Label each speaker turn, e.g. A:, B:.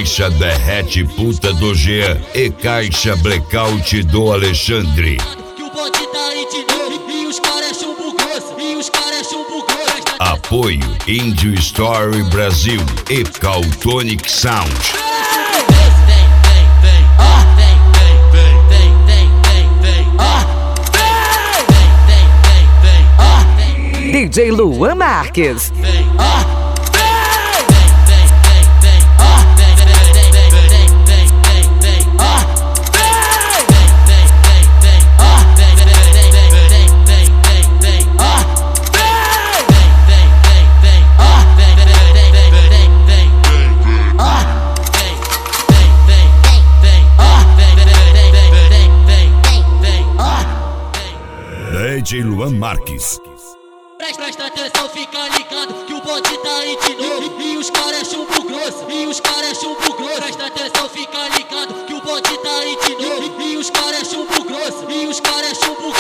A: caixa derrete puta do Jean e caixa blackout do Alexandre.
B: Que o bonde tá aí de novo e os caras é chumbo grosso, e os caras é chumbo grosso.
A: Apoio Índio Story Brasil e Caltonic Sound.
C: DJ Luan Marques.
A: DJ Luan Marques.
B: Presta atenção, fica ligado que o bonde tá aí de novo e os caras é chumbo grosso, e os caras é chumbo grosso. Presta atenção, fica ligado que o bonde tá aí de novo e os caras é chumbo grosso, e os caras é chumbo grosso.